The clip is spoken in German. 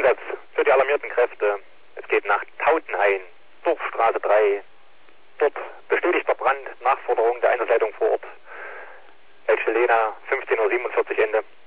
Einsatz für die alarmierten Kräfte. Es geht nach Tautenhain, Dorfstraße 3. Dort bestätigter Brand, Nachforderung der Einsatzleitung vor Ort. Elche Lena, 15:47 Uhr Ende.